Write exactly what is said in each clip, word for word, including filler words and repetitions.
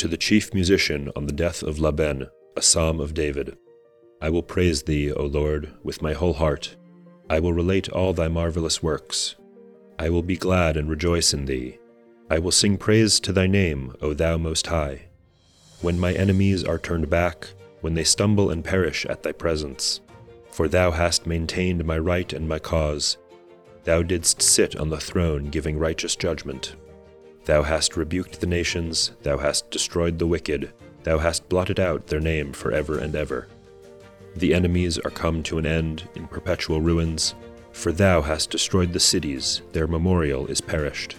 To the chief musician on the death of Laban, a psalm of David. I will praise thee, O Lord, with my whole heart. I will relate all thy marvelous works. I will be glad and rejoice in thee. I will sing praise to thy name, O thou Most High. When my enemies are turned back, when they stumble and perish at thy presence. For thou hast maintained my right and my cause. Thou didst sit on the throne giving righteous judgment. Thou hast rebuked the nations, thou hast destroyed the wicked, thou hast blotted out their name forever and ever. The enemies are come to an end in perpetual ruins, for thou hast destroyed the cities, their memorial is perished.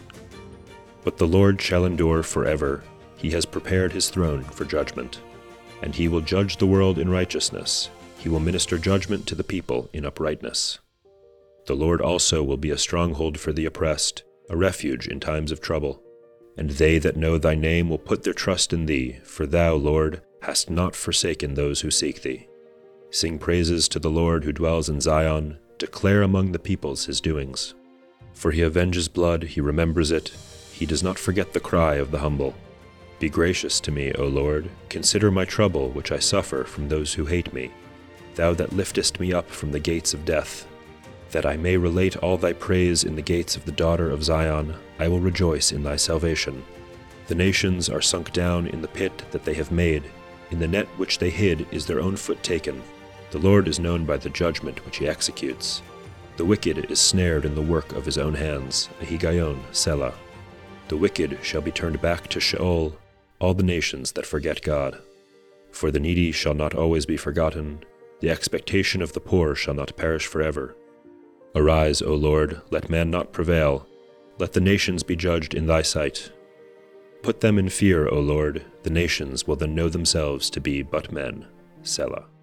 But the Lord shall endure forever, he has prepared his throne for judgment. And he will judge the world in righteousness, he will minister judgment to the people in uprightness. The Lord also will be a stronghold for the oppressed, a refuge in times of trouble. And they that know thy name will put their trust in thee, for thou, Lord, hast not forsaken those who seek thee. Sing praises to the Lord who dwells in Zion, declare among the peoples his doings. For he avenges blood, he remembers it, he does not forget the cry of the humble. Be gracious to me, O Lord, consider my trouble which I suffer from those who hate me, thou that liftest me up from the gates of death. That I may relate all thy praise in the gates of the daughter of Zion, I will rejoice in thy salvation. The nations are sunk down in the pit that they have made, in the net which they hid is their own foot taken. The Lord is known by the judgment which he executes. The wicked is snared in the work of his own hands, Ahigayon, Selah. The wicked shall be turned back to Sheol, all the nations that forget God. For the needy shall not always be forgotten, the expectation of the poor shall not perish forever. Arise, O Lord, let man not prevail. Let the nations be judged in thy sight. Put them in fear, O Lord, the nations will then know themselves to be but men. Selah.